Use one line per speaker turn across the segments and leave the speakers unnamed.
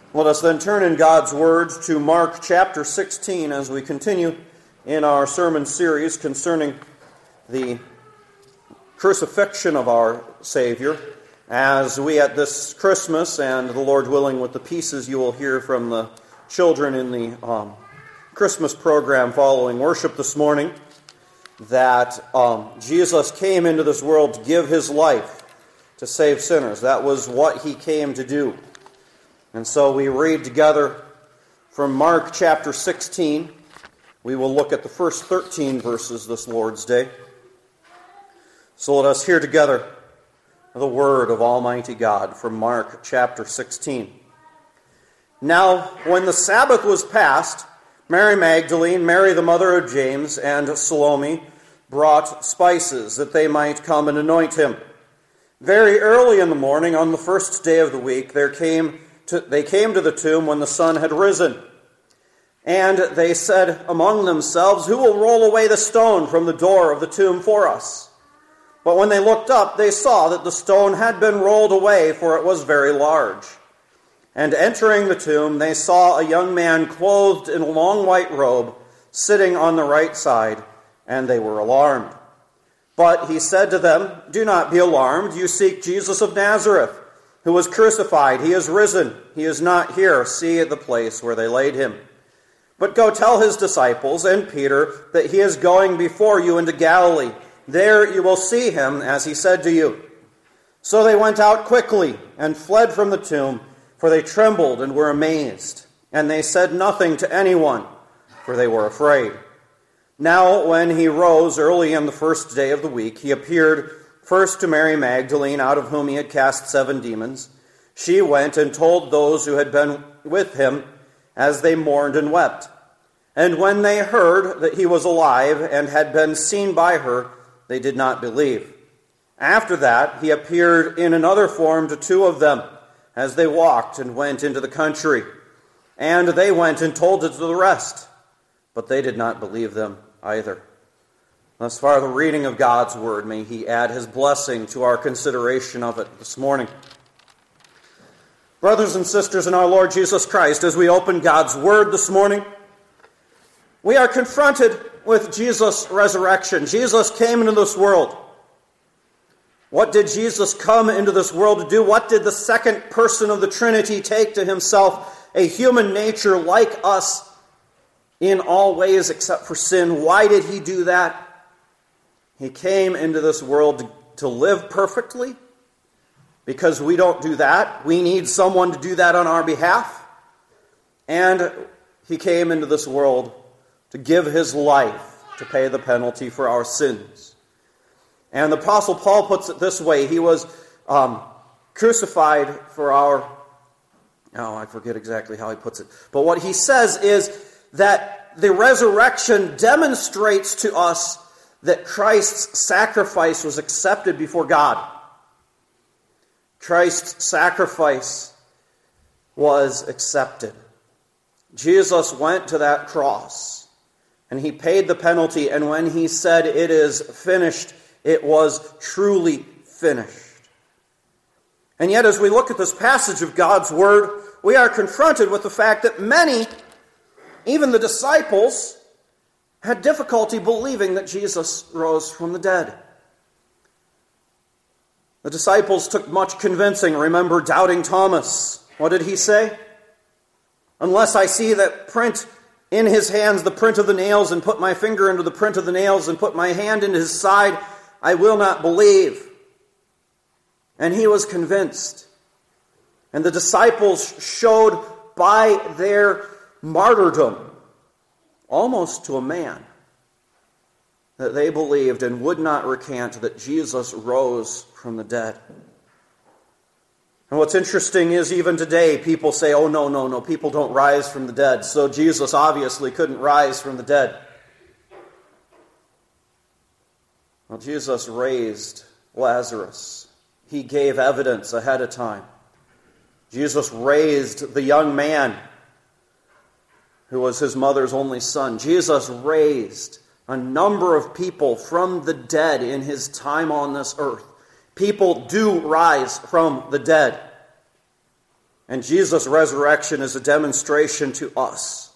Let us then turn in God's words to Mark chapter 16 as we continue in our sermon series concerning the crucifixion of our Savior, as we at this Christmas, and the Lord willing with the pieces you will hear from the children in the Christmas program following worship this morning, that Jesus came into this world to give his life to save sinners. That was what he came to do. And so we read together from Mark chapter 16. We will look at the first 13 verses this Lord's Day. So let us hear together the word of Almighty God from Mark chapter 16. Now, when the Sabbath was past, Mary Magdalene, Mary the mother of James, and Salome brought spices that they might come and anoint him. Very early in the morning, on the first day of the week, they came to the tomb when the sun had risen. And they said among themselves, "Who will roll away the stone from the door of the tomb for us?" But when they looked up, they saw that the stone had been rolled away, for it was very large. And entering the tomb, they saw a young man clothed in a long white robe, sitting on the right side, and they were alarmed. But he said to them, "Do not be alarmed. You seek Jesus of Nazareth, who was crucified. He is risen. He is not here. See the place where they laid him. But go tell his disciples and Peter that he is going before you into Galilee. There you will see him, as he said to you." So they went out quickly and fled from the tomb, for they trembled and were amazed. And they said nothing to anyone, for they were afraid. Now when he rose early on the first day of the week, he appeared first to Mary Magdalene, out of whom he had cast 7 demons. She went and told those who had been with him, as they mourned and wept. And when they heard that he was alive and had been seen by her, they did not believe. After that, he appeared in another form to 2 of them, as they walked and went into the country. And they went and told it to the rest, but they did not believe them either. Thus far, the reading of God's word. May he add his blessing to our consideration of it this morning. Brothers and sisters in our Lord Jesus Christ, as we open God's word this morning, we are confronted with Jesus' resurrection. Jesus came into this world. What did Jesus come into this world to do? What did the second person of the Trinity take to himself? A human nature like us in all ways except for sin. Why did he do that? He came into this world to live perfectly, because we don't do that. We need someone to do that on our behalf. And he came into this world to give his life to pay the penalty for our sins. And the Apostle Paul puts it this way. He was crucified for our... I forget exactly how he puts it. But what he says is that the resurrection demonstrates to us that Christ's sacrifice was accepted before God. Christ's sacrifice was accepted. Jesus went to that cross, and he paid the penalty, and when he said, "It is finished," it was truly finished. And yet, as we look at this passage of God's word, we are confronted with the fact that many, even the disciples, had difficulty believing that Jesus rose from the dead. The disciples took much convincing. Remember doubting Thomas. What did he say? "Unless I see that print in his hands, the print of the nails, and put my finger into the print of the nails, and put my hand into his side, I will not believe." And he was convinced. And the disciples showed by their martyrdom, almost to a man, that they believed and would not recant that Jesus rose from the dead. And what's interesting is even today people say, "Oh, no, people don't rise from the dead, so Jesus obviously couldn't rise from the dead." Well, Jesus raised Lazarus. He gave evidence ahead of time. Jesus raised the young man who was his mother's only son. Jesus raised a number of people from the dead in his time on this earth. People do rise from the dead. And Jesus' resurrection is a demonstration to us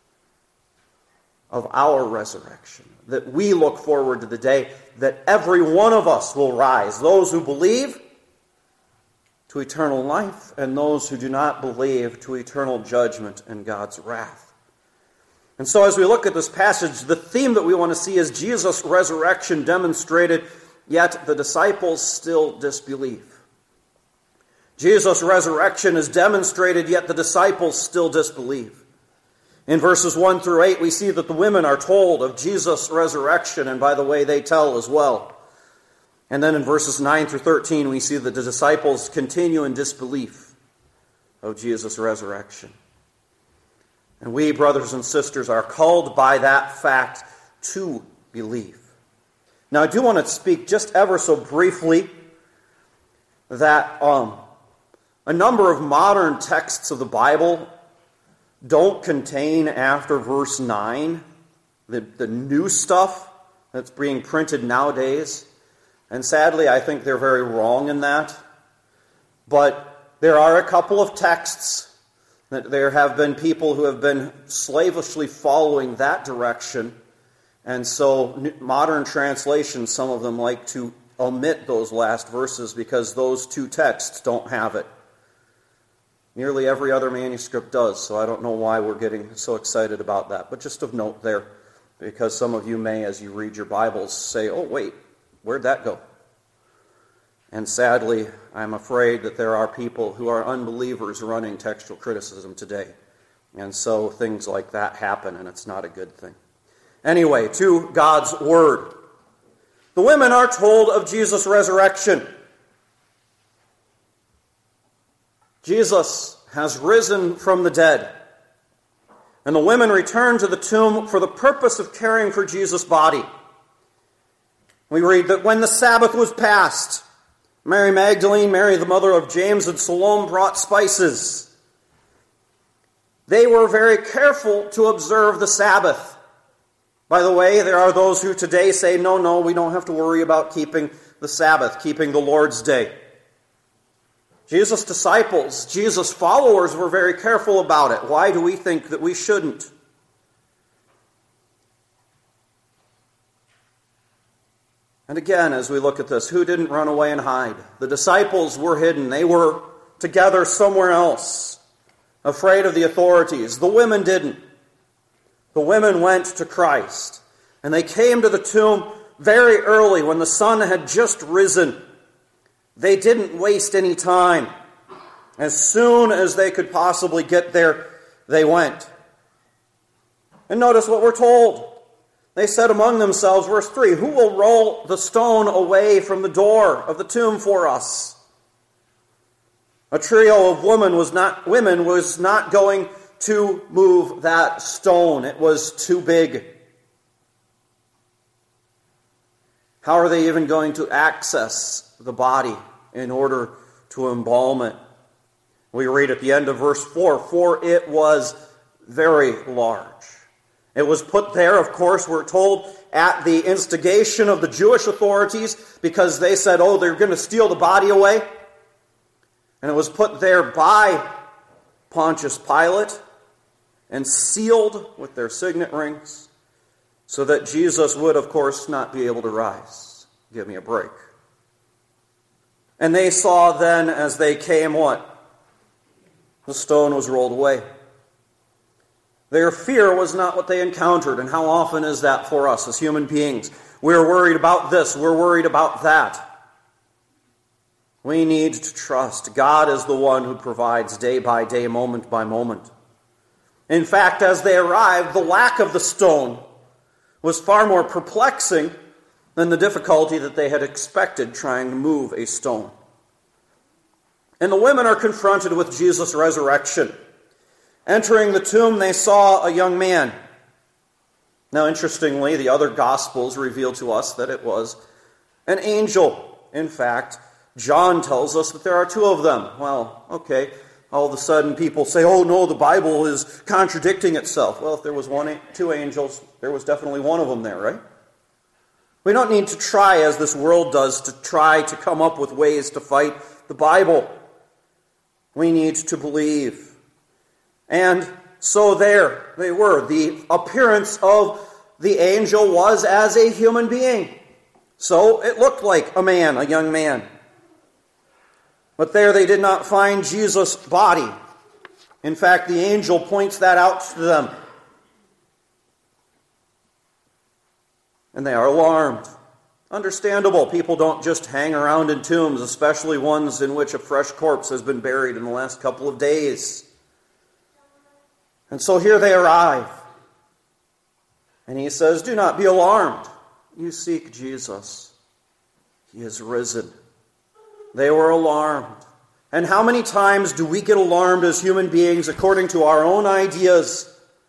of our resurrection, that we look forward to the day that every one of us will rise, those who believe to eternal life, and those who do not believe to eternal judgment and God's wrath. And so as we look at this passage, the theme that we want to see is Jesus' resurrection demonstrated, yet the disciples still disbelieve. Jesus' resurrection is demonstrated, yet the disciples still disbelieve. In verses 1 through 8, we see that the women are told of Jesus' resurrection, and by the way, they tell as well. And then in verses 9 through 13, we see that the disciples continue in disbelief of Jesus' resurrection. And we, brothers and sisters, are called by that fact to believe. Now, I do want to speak just ever so briefly that a number of modern texts of the Bible don't contain, after verse 9, the new stuff that's being printed nowadays. And sadly, I think they're very wrong in that. But there are a couple of texts that there have been people who have been slavishly following that direction. And so modern translations, some of them like to omit those last verses because those two texts don't have it. Nearly every other manuscript does, so I don't know why we're getting so excited about that. But just of note there, because some of you may, as you read your Bibles, say, oh, wait, where'd that go? And sadly, I'm afraid that there are people who are unbelievers running textual criticism today. And so things like that happen, and it's not a good thing. Anyway, to God's Word. The women are told of Jesus' resurrection. Jesus has risen from the dead. And the women return to the tomb for the purpose of caring for Jesus' body. We read that when the Sabbath was passed, Mary Magdalene, Mary the mother of James, and Salome brought spices. They were very careful to observe the Sabbath. By the way, there are those who today say, no, we don't have to worry about keeping the Sabbath, keeping the Lord's Day. Jesus' disciples, Jesus' followers were very careful about it. Why do we think that we shouldn't? And again, as we look at this, who didn't run away and hide? The disciples were hidden. They were together somewhere else, afraid of the authorities. The women didn't. The women went to Christ. And they came to the tomb very early when the sun had just risen. They didn't waste any time. As soon as they could possibly get there, they went. And notice what we're told. They said among themselves, verse 3, who will roll the stone away from the door of the tomb for us? A trio of women was not going to move that stone. It was too big. How are they even going to access the body in order to embalm it? We read at the end of verse 4, for it was very large. It was put there, of course, we're told, at the instigation of the Jewish authorities because they said, oh, they're going to steal the body away. And it was put there by Pontius Pilate and sealed with their signet rings so that Jesus would, of course, not be able to rise. Give me a break. And they saw then as they came what? The stone was rolled away. Their fear was not what they encountered. And how often is that for us as human beings? We're worried about this. We're worried about that. We need to trust. God is the one who provides day by day, moment by moment. In fact, as they arrived, the lack of the stone was far more perplexing than the difficulty that they had expected trying to move a stone. And the women are confronted with Jesus' resurrection. Entering the tomb, they saw a young man. Now, interestingly, the other Gospels reveal to us that it was an angel. In fact, John tells us that there are two of them. Well, okay, all of a sudden people say, oh no, the Bible is contradicting itself. Well, if there was two angels, there was definitely one of them there, right? We don't need to try, as this world does, to try to come up with ways to fight the Bible. We need to believe. And so there they were. The appearance of the angel was as a human being. So it looked like a man, a young man. But there they did not find Jesus' body. In fact, the angel points that out to them. And they are alarmed. Understandable. People don't just hang around in tombs, especially ones in which a fresh corpse has been buried in the last couple of days. And so here they arrive. And he says, "Do not be alarmed. You seek Jesus. He is risen." They were alarmed. And how many times do we get alarmed as human beings according to our own ideas,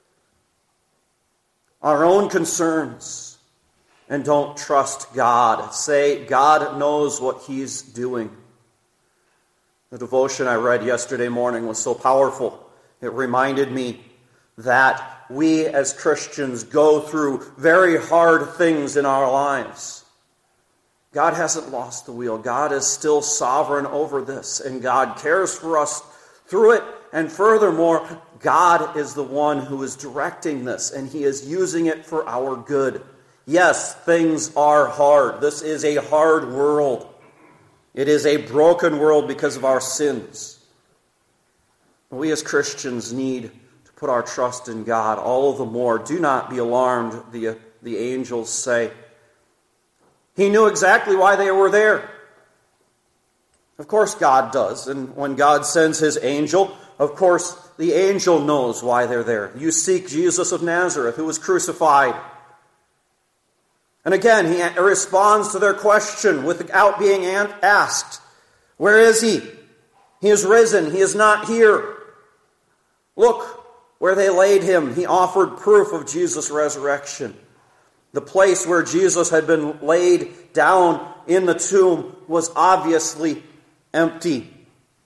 our own concerns, and don't trust God? Say, God knows what He's doing. The devotion I read yesterday morning was so powerful. It reminded me that we as Christians go through very hard things in our lives. God hasn't lost the wheel. God is still sovereign over this, and God cares for us through it. And furthermore, God is the one who is directing this, and He is using it for our good. Yes, things are hard. This is a hard world. It is a broken world because of our sins. We as Christians need to put our trust in God all the more. Do not be alarmed, the angels say. He knew exactly why they were there. Of course God does. And when God sends His angel, of course the angel knows why they're there. You seek Jesus of Nazareth, who was crucified. And again, He responds to their question without being asked. Where is He? He is risen. He is not here. Look where they laid Him. He offered proof of Jesus' resurrection. The place where Jesus had been laid down in the tomb was obviously empty.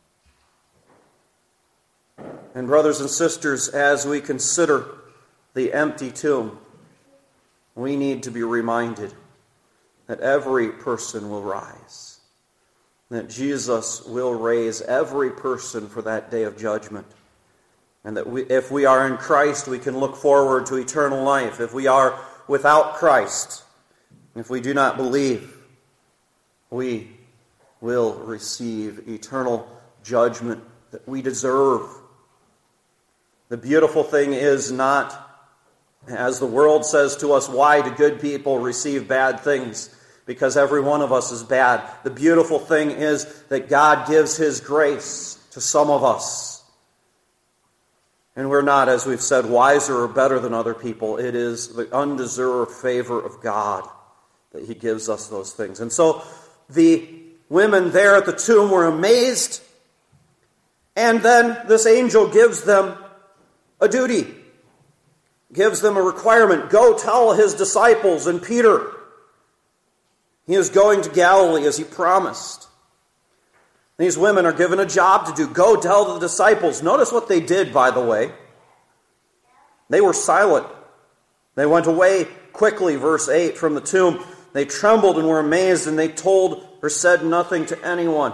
And brothers and sisters, as we consider the empty tomb, we need to be reminded that every person will rise, that Jesus will raise every person for that day of judgment, and that if we are in Christ, we can look forward to eternal life. If we are without Christ, if we do not believe, we will receive eternal judgment that we deserve. The beautiful thing is not, as the world says to us, why do good people receive bad things? Because every one of us is bad. The beautiful thing is that God gives His grace to some of us. And we're not, as we've said, wiser or better than other people. It is the undeserved favor of God that He gives us those things. And so the women there at the tomb were amazed. And then this angel gives them a duty, gives them a requirement. Go tell His disciples and Peter He is going to Galilee as He promised. These women are given a job to do. Go tell the disciples. Notice what they did, by the way. They were silent. They went away quickly, verse 8, from the tomb. They trembled and were amazed, and they told or said nothing to anyone.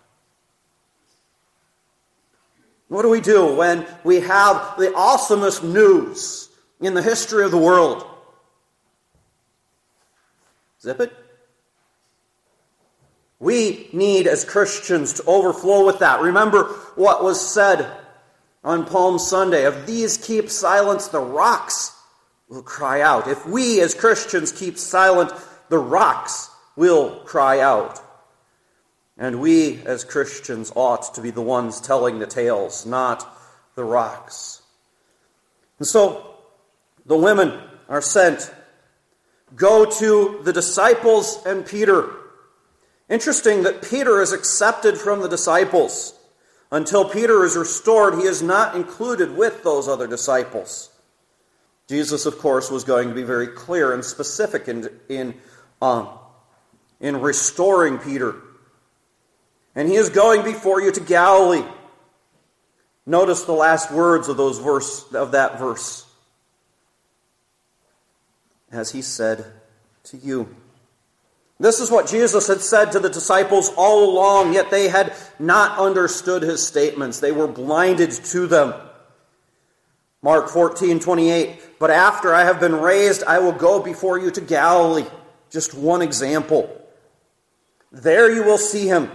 What do we do when we have the awesomest news in the history of the world? Zip it. We need, as Christians, to overflow with that. Remember what was said on Palm Sunday. If these keep silence, the rocks will cry out. If we, as Christians, keep silent, the rocks will cry out. And we, as Christians, ought to be the ones telling the tales, not the rocks. And so, the women are sent. Go to the disciples and Peter. Interesting that Peter is accepted from the disciples. Until Peter is restored, he is not included with those other disciples. Jesus, of course, was going to be very clear and specific in restoring Peter. And he is going before you to Galilee. Notice the last words of that verse. As he said to you. This is what Jesus had said to the disciples all along, yet they had not understood his statements. They were blinded to them. Mark 14:28, but after I have been raised, I will go before you to Galilee. Just one example. There you will see him.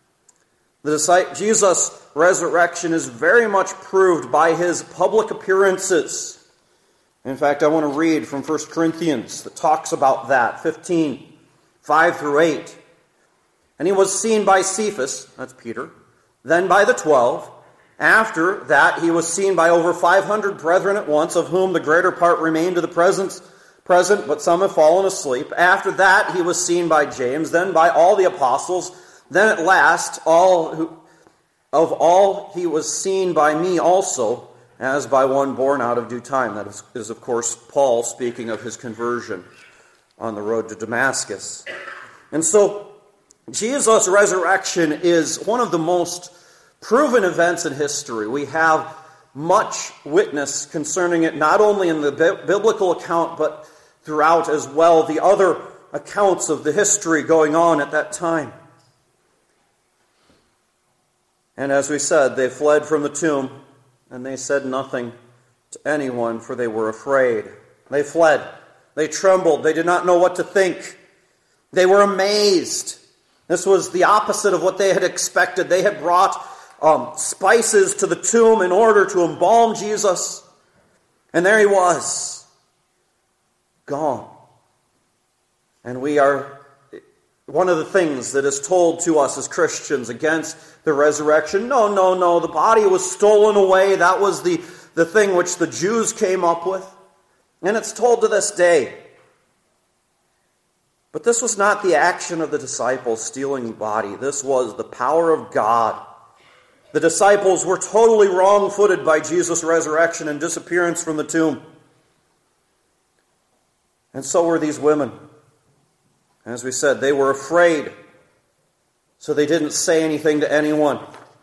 Jesus' resurrection is very much proved by his public appearances. In fact, I want to read from 1 Corinthians that talks about that, 15, 5 through 8. And he was seen by Cephas, that's Peter, then by the 12. After that, he was seen by over 500 brethren at once, of whom the greater part remain to the present, but some have fallen asleep. After that, he was seen by James, then by all the apostles. Then at last, of all he was seen by me also, as by one born out of due time. That is, of course, Paul speaking of his conversion on the road to Damascus. And so, Jesus' resurrection is one of the most proven events in history. We have much witness concerning it, not only in the biblical account, but throughout as well the other accounts of the history going on at that time. And as we said, they fled from the tomb, and they said nothing to anyone, for they were afraid. They fled. They trembled. They did not know what to think. They were amazed. This was the opposite of what they had expected. They had brought spices to the tomb in order to embalm Jesus. And there he was, gone. And one of the things that is told to us as Christians against the resurrection, no, the body was stolen away. That was the thing which the Jews came up with. And it's told to this day. But this was not the action of the disciples stealing the body. This was the power of God. The disciples were totally wrong-footed by Jesus' resurrection and disappearance from the tomb. And so were these women. As we said, they were afraid, so they didn't say anything to anyone.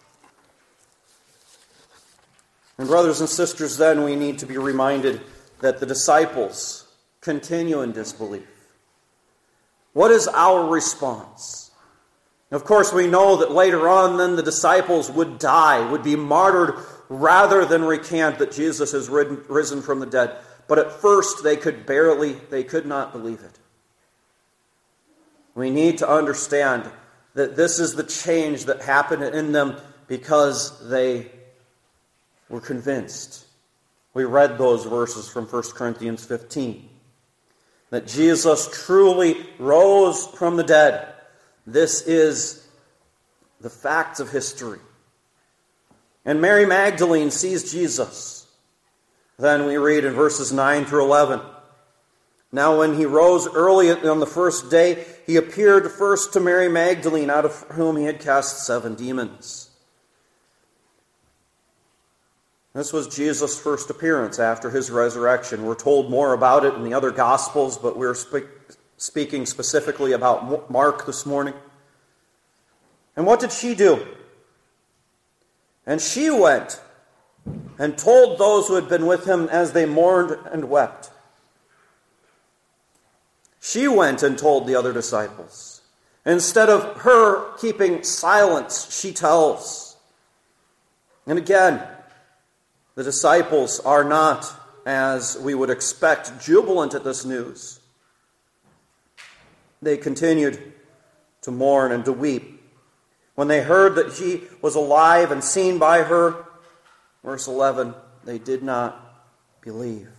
And brothers and sisters, then we need to be reminded that the disciples continue in disbelief. What is our response? Of course, we know that later on then the disciples would die, would be martyred rather than recant that Jesus has risen from the dead. But at first they could not believe it. We need to understand that this is the change that happened in them because they were convinced. We read those verses from 1 Corinthians 15. That Jesus truly rose from the dead. This is the facts of history. And Mary Magdalene sees Jesus. Then we read in verses 9 through 11. Now when he rose early on the first day, he appeared first to Mary Magdalene, out of whom he had cast 7 demons. This was Jesus' first appearance after his resurrection. We're told more about it in the other Gospels, but we're speaking specifically about Mark this morning. And what did she do? And she went and told those who had been with him as they mourned and wept. She went and told the other disciples. Instead of her keeping silence, she tells. And again, the disciples are not, as we would expect, jubilant at this news. They continued to mourn and to weep. When they heard that he was alive and seen by her, verse 11, they did not believe.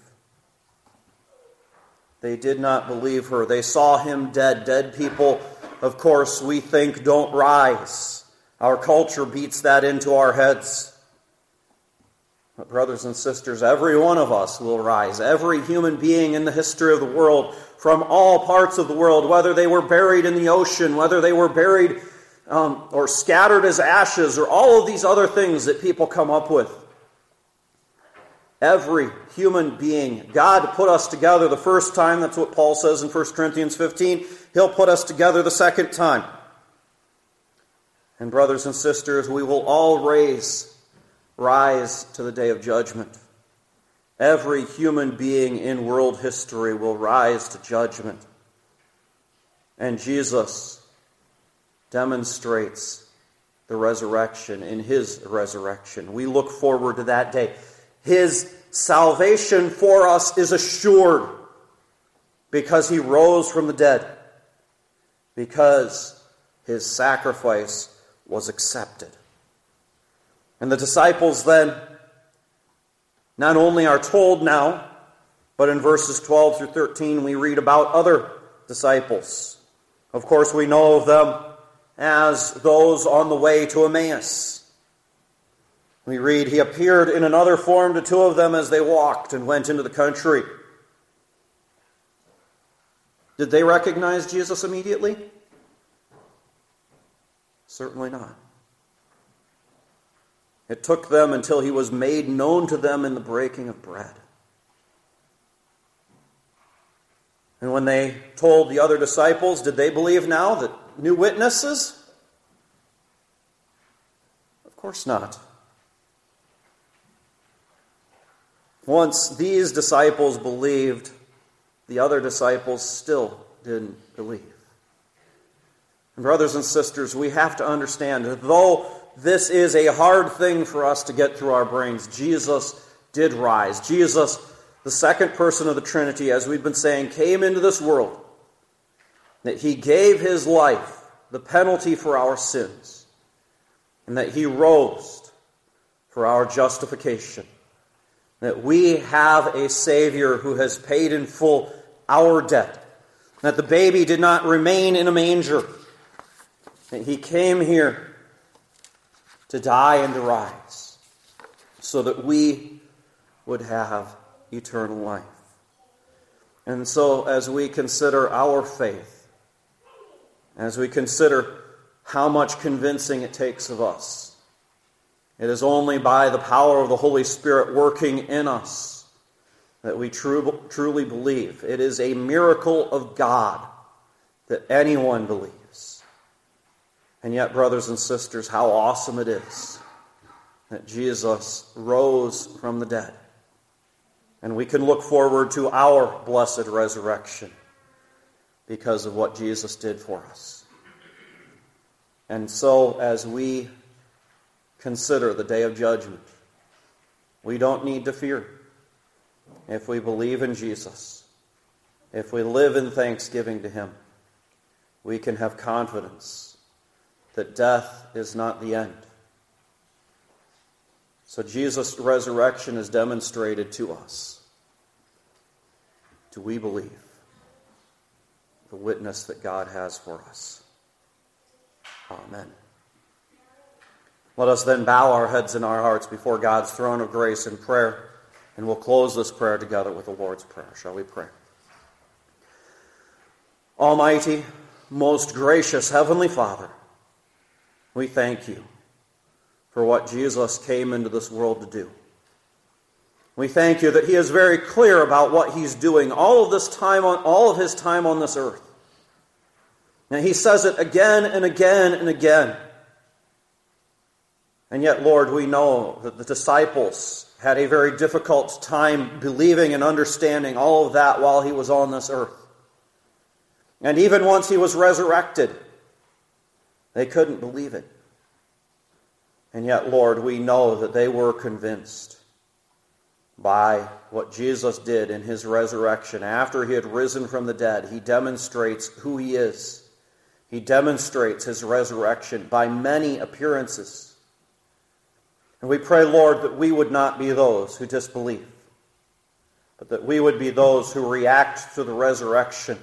They did not believe her. They saw him dead. Dead people, of course, we think don't rise. Our culture beats that into our heads. But brothers and sisters, every one of us will rise. Every human being in the history of the world, from all parts of the world, whether they were buried in the ocean, whether they were buried or scattered as ashes, or all of these other things that people come up with. Every human being. God put us together the first time. That's what Paul says in 1 Corinthians 15. He'll put us together the second time. And brothers and sisters, we will all rise to the day of judgment. Every human being in world history will rise to judgment. And Jesus demonstrates the resurrection in his resurrection. We look forward to that day. His salvation for us is assured because he rose from the dead, because his sacrifice was accepted. And the disciples then not only are told now, but in verses 12 through 13 we read about other disciples. Of course, we know of them as those on the way to Emmaus. We read, he appeared in another form to two of them as they walked and went into the country. Did they recognize Jesus immediately? Certainly not. It took them until he was made known to them in the breaking of bread. And when they told the other disciples, did they believe now that new witnesses? Of course not. Once these disciples believed, the other disciples still didn't believe. And brothers and sisters, we have to understand that though this is a hard thing for us to get through our brains, Jesus did rise. Jesus, the second person of the Trinity, as we've been saying, came into this world. That he gave his life, the penalty for our sins. And that he rose for our justification. That we have a Savior who has paid in full our debt. That the baby did not remain in a manger. That he came here to die and to rise, so that we would have eternal life. And so as we consider our faith, as we consider how much convincing it takes of us, it is only by the power of the Holy Spirit working in us that we truly believe. It is a miracle of God that anyone believes. And yet, brothers and sisters, how awesome it is that Jesus rose from the dead. And we can look forward to our blessed resurrection because of what Jesus did for us. And so, as we consider the day of judgment, we don't need to fear. If we believe in Jesus, if we live in thanksgiving to him, we can have confidence that death is not the end. So Jesus' resurrection is demonstrated to us. Do we believe the witness that God has for us? Amen. Let us then bow our heads and our hearts before God's throne of grace in prayer, and we'll close this prayer together with the Lord's Prayer. Shall we pray? Almighty, most gracious Heavenly Father, we thank you for what Jesus came into this world to do. We thank you that he is very clear about what he's doing all of his time on this earth. And he says it again and again and again. And yet, Lord, we know that the disciples had a very difficult time believing and understanding all of that while he was on this earth. And even once he was resurrected, they couldn't believe it. And yet, Lord, we know that they were convinced by what Jesus did in his resurrection. After he had risen from the dead, he demonstrates who he is. He demonstrates his resurrection by many appearances. And we pray, Lord, that we would not be those who disbelieve, but that we would be those who react to the resurrection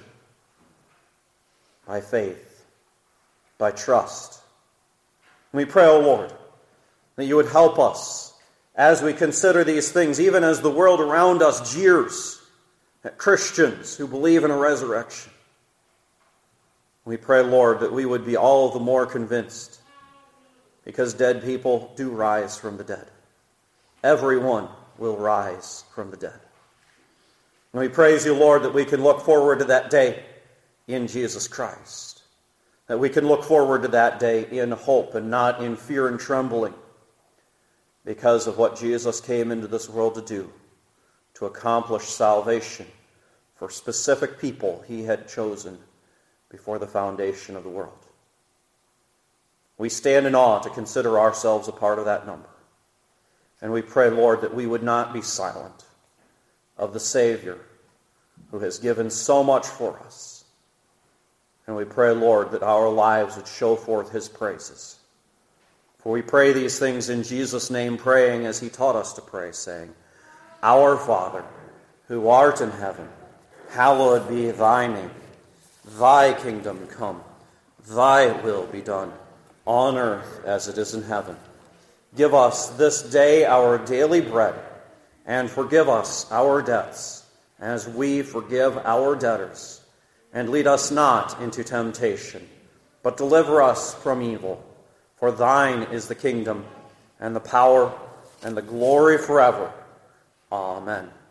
by faith, by trust. And we pray, O Lord, that you would help us as we consider these things, even as the world around us jeers at Christians who believe in a resurrection. We pray, Lord, that we would be all the more convinced, because dead people do rise from the dead. Everyone will rise from the dead. And we praise you, Lord, that we can look forward to that day in Jesus Christ. That we can look forward to that day in hope and not in fear and trembling, because of what Jesus came into this world to do, to accomplish salvation for specific people he had chosen before the foundation of the world. We stand in awe to consider ourselves a part of that number. And we pray, Lord, that we would not be silent of the Savior who has given so much for us. And we pray, Lord, that our lives would show forth his praises. For we pray these things in Jesus' name, praying as he taught us to pray, saying, Our Father, who art in heaven, hallowed be thy name. Thy kingdom come, thy will be done, on earth as it is in heaven. Give us this day our daily bread, and forgive us our debts, as we forgive our debtors. And lead us not into temptation, but deliver us from evil. For thine is the kingdom, and the power, and the glory forever. Amen.